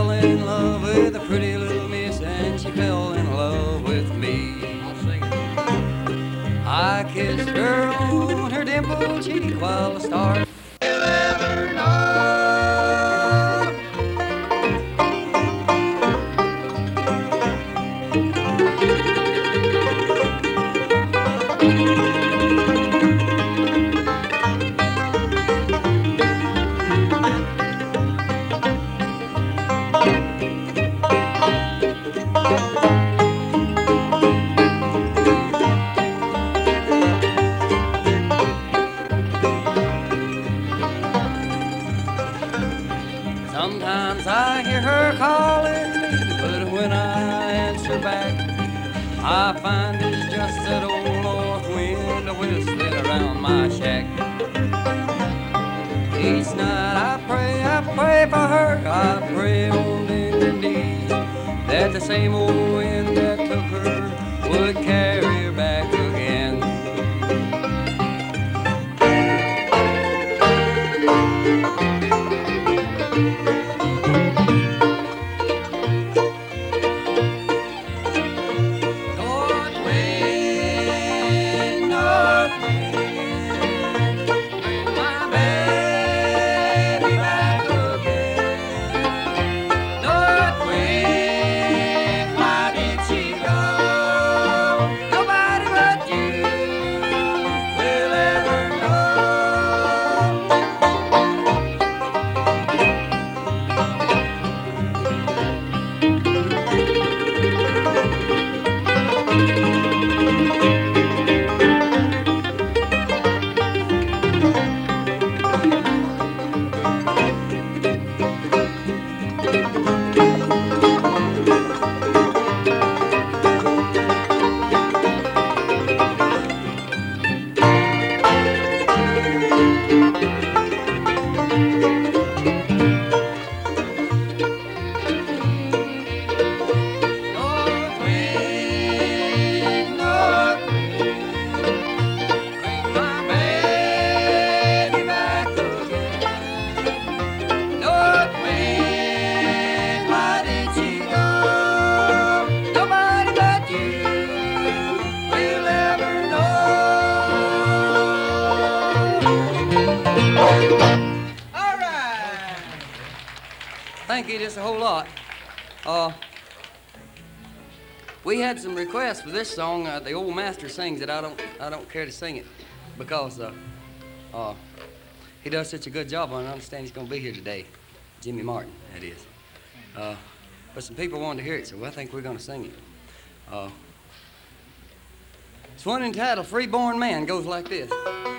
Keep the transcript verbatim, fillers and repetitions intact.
fell in love with a pretty little miss, and she fell in love with me. I kissed her on her dimpled cheek while the stars will ever know. Sometimes I hear her calling me, but when I answer back, I find it's just that old north wind whistling around my shack. Each night I pray, I pray for her, I pray on bended knee, that the same old wind that took her would carry her back again. Thank you just a whole lot. Uh, we had some requests for this song. Uh, the old master sings it. I don't, I don't care to sing it because uh, uh, he does such a good job on it. I understand he's going to be here today. Jimmy Martin, that is. Uh, but some people wanted to hear it, so I think we're going to sing it. Uh, it's one entitled "Freeborn Man." Goes like this.